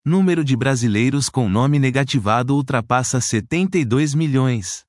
Número de brasileiros com nome negativado ultrapassa 72 milhões.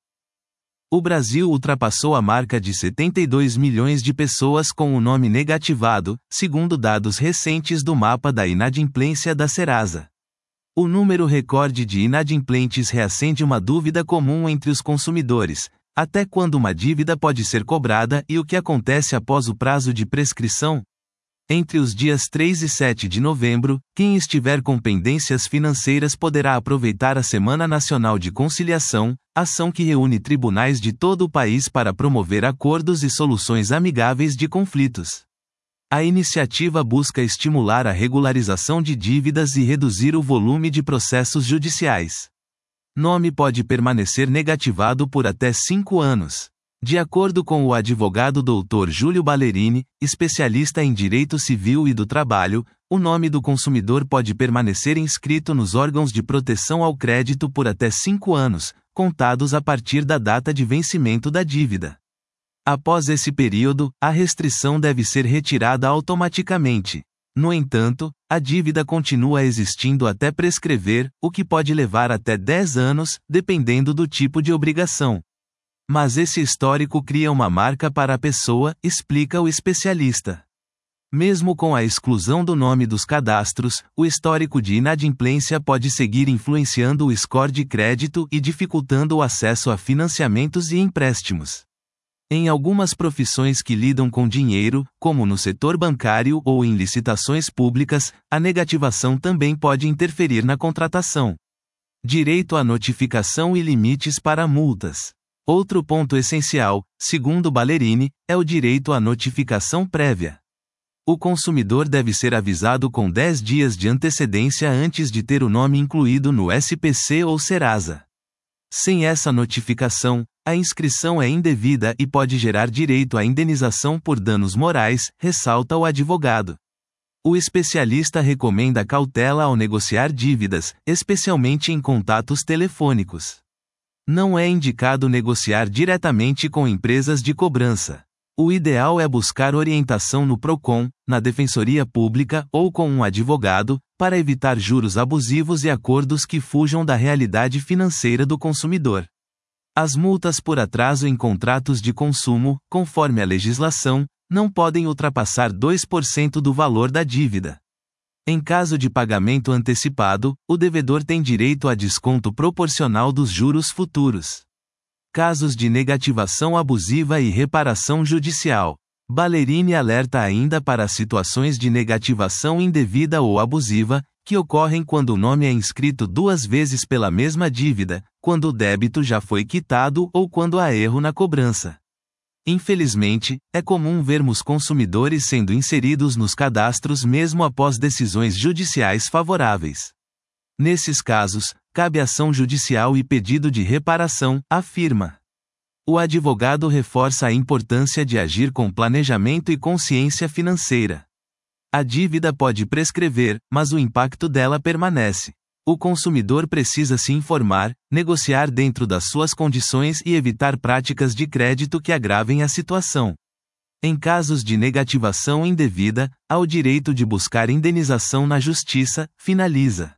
O Brasil ultrapassou a marca de 72 milhões de pessoas com o nome negativado, segundo dados recentes do mapa da inadimplência da Serasa. O número recorde de inadimplentes reacende uma dúvida comum entre os consumidores: até quando uma dívida pode ser cobrada e o que acontece após o prazo de prescrição? Entre os dias 3 e 7 de novembro, quem estiver com pendências financeiras poderá aproveitar a Semana Nacional de Conciliação, ação que reúne tribunais de todo o país para promover acordos e soluções amigáveis de conflitos. A iniciativa busca estimular a regularização de dívidas e reduzir o volume de processos judiciais. Nome pode permanecer negativado por até 5 anos. De acordo com o advogado Dr. Júlio Ballerini, especialista em direito civil e do trabalho, o nome do consumidor pode permanecer inscrito nos órgãos de proteção ao crédito por até 5 anos, contados a partir da data de vencimento da dívida. Após esse período, a restrição deve ser retirada automaticamente. No entanto, a dívida continua existindo até prescrever, o que pode levar até 10 anos, dependendo do tipo de obrigação. Mas esse histórico cria uma marca para a pessoa, explica o especialista. Mesmo com a exclusão do nome dos cadastros, o histórico de inadimplência pode seguir influenciando o score de crédito e dificultando o acesso a financiamentos e empréstimos. Em algumas profissões que lidam com dinheiro, como no setor bancário ou em licitações públicas, a negativação também pode interferir na contratação. Direito à notificação e limites para multas. Outro ponto essencial, segundo Ballerini, é o direito à notificação prévia. O consumidor deve ser avisado com 10 dias de antecedência antes de ter o nome incluído no SPC ou Serasa. Sem essa notificação, a inscrição é indevida e pode gerar direito à indenização por danos morais, ressalta o advogado. O especialista recomenda cautela ao negociar dívidas, especialmente em contatos telefônicos. Não é indicado negociar diretamente com empresas de cobrança. O ideal é buscar orientação no Procon, na Defensoria Pública ou com um advogado, para evitar juros abusivos e acordos que fujam da realidade financeira do consumidor. As multas por atraso em contratos de consumo, conforme a legislação, não podem ultrapassar 2% do valor da dívida. Em caso de pagamento antecipado, o devedor tem direito a desconto proporcional dos juros futuros. Casos de negativação abusiva e reparação judicial. Ballerini alerta ainda para situações de negativação indevida ou abusiva, que ocorrem quando o nome é inscrito 2 vezes pela mesma dívida, quando o débito já foi quitado ou quando há erro na cobrança. Infelizmente, é comum vermos consumidores sendo inseridos nos cadastros mesmo após decisões judiciais favoráveis. Nesses casos, cabe ação judicial e pedido de reparação, afirma. O advogado reforça a importância de agir com planejamento e consciência financeira. A dívida pode prescrever, mas o impacto dela permanece. O consumidor precisa se informar, negociar dentro das suas condições e evitar práticas de crédito que agravem a situação. Em casos de negativação indevida, há o direito de buscar indenização na justiça, finaliza.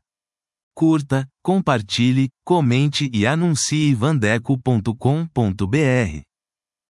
Curta, compartilhe, comente e anuncie vandeco.com.br.